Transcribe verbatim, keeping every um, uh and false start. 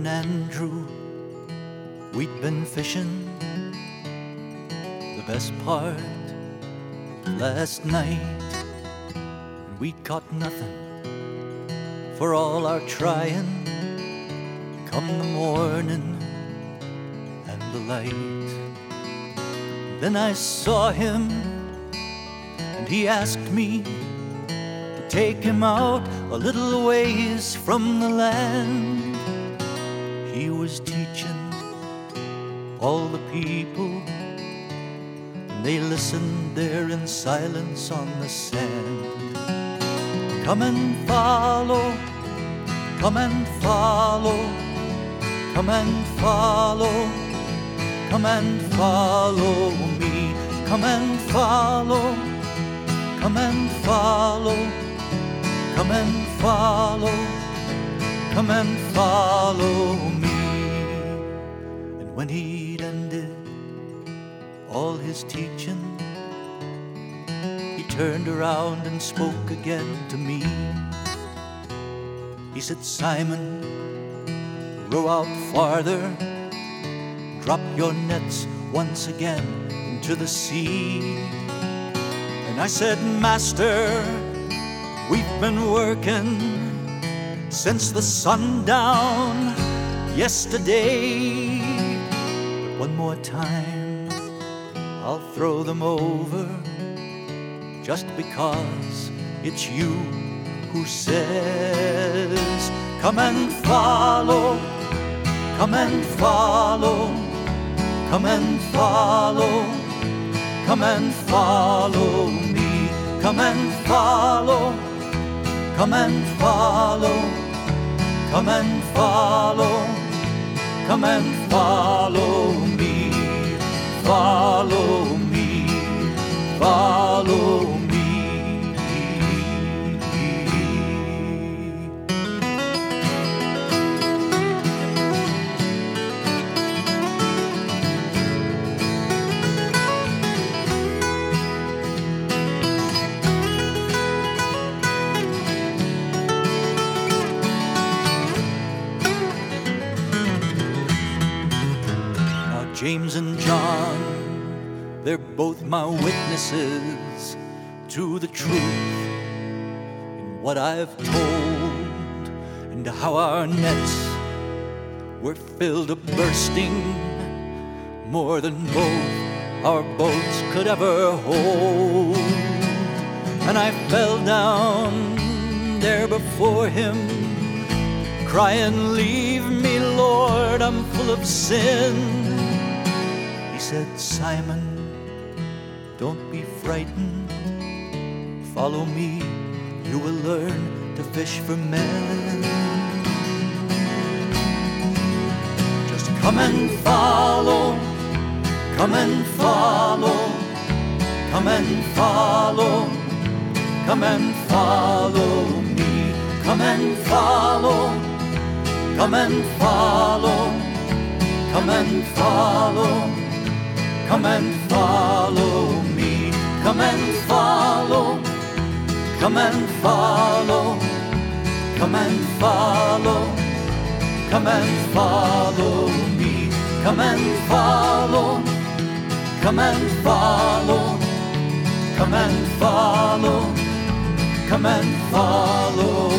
and Andrew, we'd been fishing the best part of last night, and we'd caught nothing for all our trying. Come the morning and the light, then I saw him, and he asked me to take him out a little ways from the land. He was teaching all the people, and they listened there in silence on the sand. Come and follow, come and follow, come and follow, come and follow me. Come and follow, come and follow, come and follow, come and follow me. And when he'd ended all his teaching, he turned around and spoke again to me. He said, Simon, row out farther, drop your nets once again into the sea. And I said, Master, we've been working since the sundown yesterday, but one more time I'll throw them over, just because it's you who says, come and follow, come and follow, come and follow, come and follow me. Come and follow, come and follow, come and follow, come and follow me. Follow me, follow me. James and John, they're both my witnesses to the truth in what I've told, and how our nets were filled to bursting, more than both our boats could ever hold. And I fell down there before him, crying, leave me, Lord, I'm full of sin. He said, Simon, don't be frightened. Follow me, you will learn to fish for men. Just come and follow, come and follow, come and follow, come and follow me. Come and follow, come and follow, come and follow, come and follow me. Come and follow, come and follow, come and follow, come and follow me. Come and follow, come and follow, come and follow, come and follow